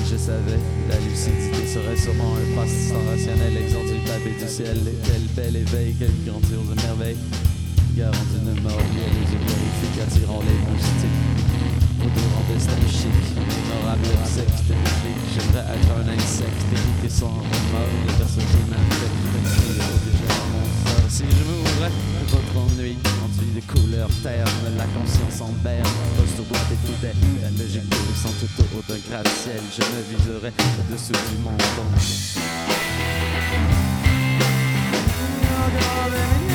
je savais, la lucidité serait sûrement un passe rationnel, exempt du pavé du ciel. Et quel bel éveil, quelle grandiose merveille, garant d'une mort, les yeux glorifiques attirant les moustiques. Odorant destin chic, honorable secte mythique. J'aimerais être un insecte, hérité sans remords. Les personnes qui m'infectent, déjà dans mon sort. Si je mourrais, votre ennui, enduit de couleur terne, la conscience en berne, poste au bois des fidèles. La logique sans tout autour d'un gratte-ciel, je me viserais au-dessous du menton.